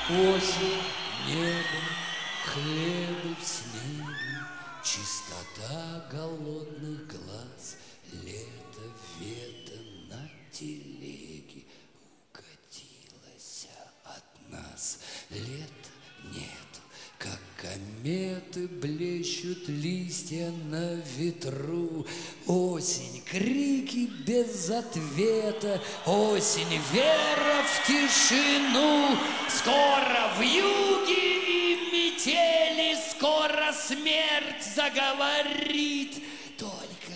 Осень, небо, хлебы в снеге, чистота голодных глаз, лето, вето на телеге укатилось от нас. Лето нету, как кометы блещут листья на ветру. Осень, крики без ответа, осень, вера в тишину. Скоро вьюги и метели, скоро смерть заговорит. Только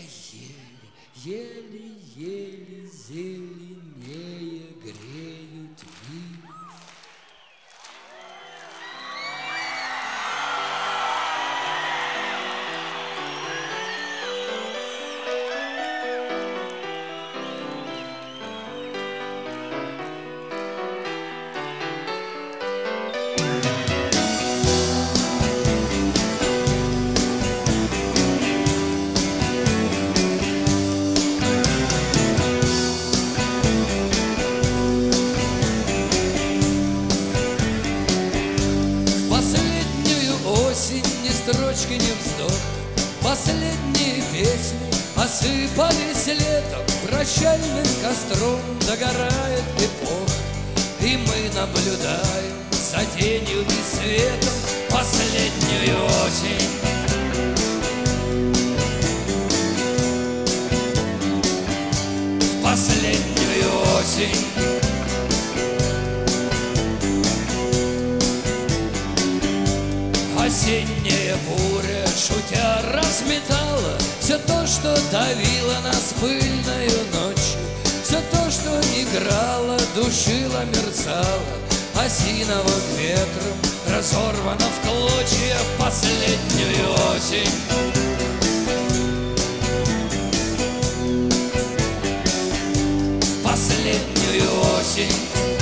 еле зеленее греют вид. Строчки, не вздох, последние песни осыпались летом, прощальным костром догорает эпоха, и мы наблюдаем за тенью и светом последнюю осень. Последнюю осень. Осенняя буря, шутя, разметала все то, что давило нас пыльною ночью, все то, что играло, душило, мерцало, осиновым ветром разорвано в клочья в последнюю осень. Последнюю осень.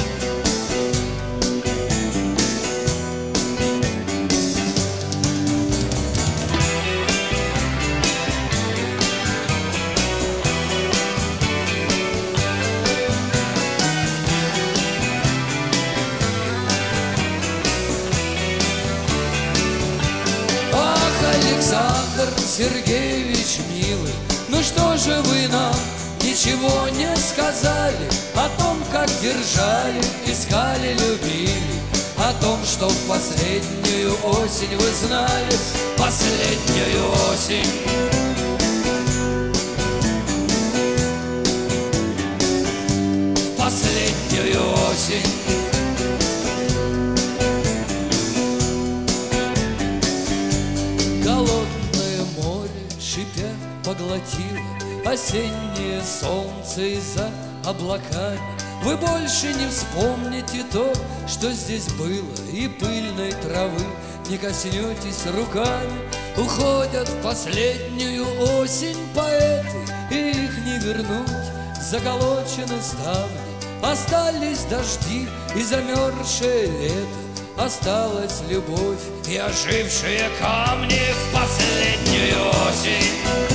Александр Сергеевич, милый, ну что же вы нам ничего не сказали о том, как держали, искали, любили, о том, что в последнюю осень вы знали, последнюю осень. В последнюю осень. Голодное море, шипя, поглотило осеннее солнце из-за облаками. Вы больше не вспомните то, что здесь было, и пыльной травы не коснетесь руками. Уходят в последнюю осень поэты, и их не вернуть, заколочены ставни. Остались дожди и замерзшее лето, осталась любовь и ожившие камни в последнюю осень.